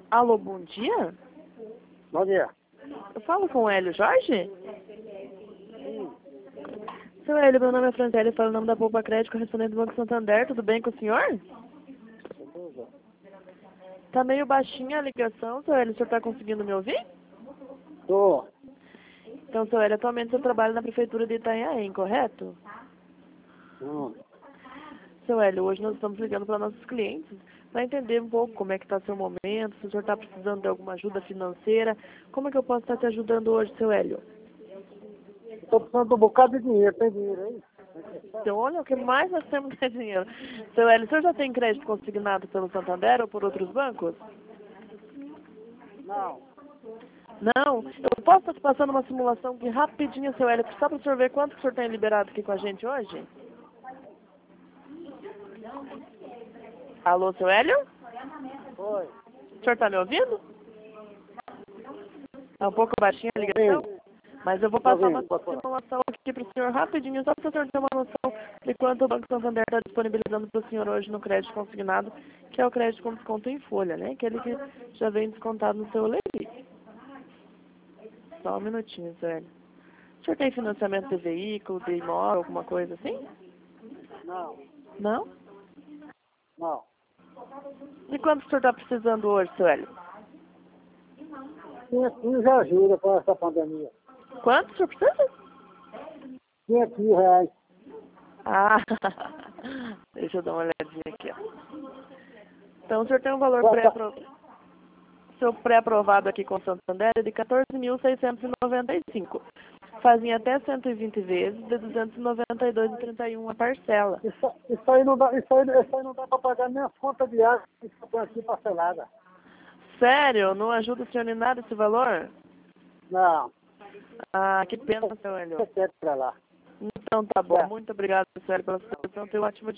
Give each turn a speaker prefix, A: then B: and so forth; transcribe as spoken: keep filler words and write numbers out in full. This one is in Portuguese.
A: Alô, bom dia?
B: Bom dia.
A: Eu falo com o Hélio Jorge?
B: Sim.
A: Seu Hélio, meu nome é Franciele, falo o nome da Poupa Crédito, correspondente do Banco Santander. Tudo bem com o senhor?
B: Beleza.
A: Tá meio baixinha a ligação, seu Hélio. O senhor tá conseguindo me ouvir?
B: Tô.
A: Então, seu Hélio, atualmente você trabalha na Prefeitura de Itanhaém, correto?
B: Hum.
A: Seu Hélio, hoje nós estamos ligando para nossos clientes para entender um pouco como é que está seu momento, se o senhor está precisando de alguma ajuda financeira. Como é que eu posso estar te ajudando hoje, seu Hélio?
B: Tô precisando de um bocado de dinheiro. Tem dinheiro aí?
A: Então, olha, o que mais nós temos é dinheiro. Seu Hélio, o senhor já tem crédito consignado pelo Santander ou por outros bancos?
B: Não.
A: Não? Eu posso estar te passando uma simulação aqui rapidinho, seu Hélio, só para o senhor ver quanto que o senhor tem liberado aqui com a gente hoje? Alô, seu Hélio?
B: Foi.
A: O senhor está me ouvindo? É um pouco baixinha a ligação? Mas eu vou
B: Tô
A: passar uma
B: ouvindo, pode falar.
A: simulação aqui para o senhor rapidinho, só para o senhor ter uma noção de quanto o Banco Santander está disponibilizando para o senhor hoje no crédito consignado, que é o crédito com desconto em folha, né? Aquele que já vem descontado no seu Levi. Só um minutinho, seu Hélio. O senhor tem financiamento de veículo, de imóvel, alguma coisa assim?
B: Não.
A: Não?
B: Não.
A: E quanto o senhor está precisando hoje, seu Hélio?
B: quinhentos mil já ajuda com essa pandemia.
A: Quanto o senhor precisa?
B: quinhentos mil reais.
A: Ah, deixa eu dar uma olhadinha aqui, ó. Então o senhor tem um valor
B: Já tá.
A: pré-aprovado. Seu pré-aprovado aqui com o Santander é de quatorze mil seiscentos e noventa e cinco. Fazem até cento e vinte vezes de duzentos e noventa e dois reais e trinta e um a parcela.
B: Isso, isso aí não dá, isso aí, isso aí não dá para pagar nem as contas de água que estão aqui parcelada.
A: Sério? Não ajuda o senhor em nada esse valor?
B: Não.
A: Ah, que pena, seu Hélio.
B: Você quer pra lá.
A: Então tá bom.
B: É.
A: Muito obrigado, seu Hélio, pela sua atenção. Tenha um ótimo dia.